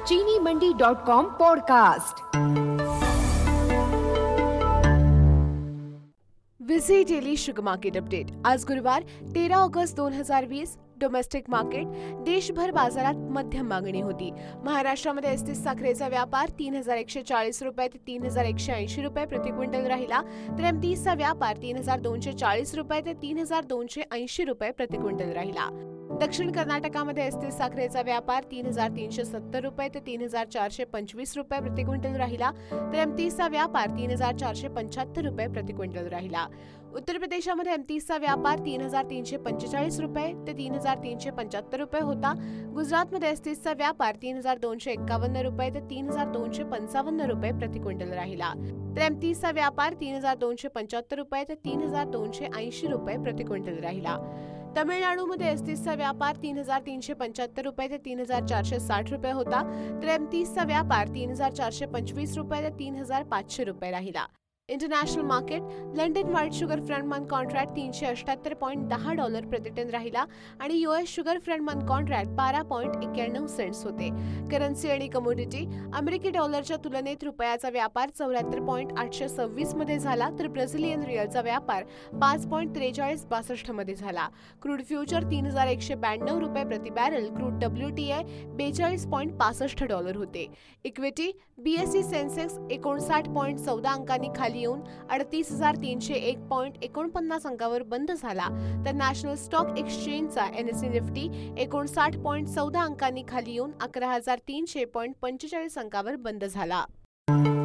चीनीमंडी.com podcast. विझी daily sugar market update. आज गुरुवार 13 ऑगस्ट 2020। डोमेस्टिक मार्केट देशभर बाजारात मध्यम मागणी होती। महाराष्ट्रामध्ये एसटीस साखरेचा व्यापार 3,140 रुपये ते 3,180 रुपये प्रति क्विंटल राहिला, तर एम30चा व्यापार 3,240 रुपये ते 3,280 रुपये प्रति क्विंटल राहिला। दक्षिण कर्नाटकामध्ये एसटीस साखरेचा व्यापार 3,370 रुपये ते 3,425 रुपये प्रति क्विंटल राहिला, तर एम30चा व्यापार 3,475 रुपये प्रति क्विंटल राहिला। उत्तर प्रदेशामध्ये एम30चा व्यापार 3,345 रुपये ते 3,375 रुपये होता। गुजरातमध्ये एसटीसचा व्यापार 3,251 रुपये ते 3,255 रुपये प्रति क्विंटल राहिला, तर एम30चा व्यापार 3,275 रुपये ते 3,280 रुपये प्रति क्विंटल राहिला। तमिळनाडूमध्ये एसटीसचा व्यापार 3,375 रुपये ते 3,460 रुपये होता, तर एम30चा व्यापार 3,425 रुपये ते 3,500 रुपये राहिला। International market London white sugar front month contract $378.10 प्रति टन राहिला आणि US sugar front month contract 12.91 cents होते। करन्सी आणि कमोडिटी अमेरिकी डॉलरच्या तुलनेत रुपयाचा व्यापार 74.826 मध्ये झाला, तर ब्राझिलियन रिअलचा व्यापार 5.4362 मध्ये झाला। क्रूड फ्युचर $3,192 रुपये प्रति बॅरल, क्रूड WTI $42.65 होते। इक्विटी बीएसई सेन्सेक्स 59.14 अंकांनी खाली येऊन 38,301.49 अंकावर बंद झाला, तर नॅशनल स्टॉक एक्सचेंजचा NSE निफ्टी 59.14 अंकांनी खाली येऊन 11,300.45 अंकावर बंद झाला।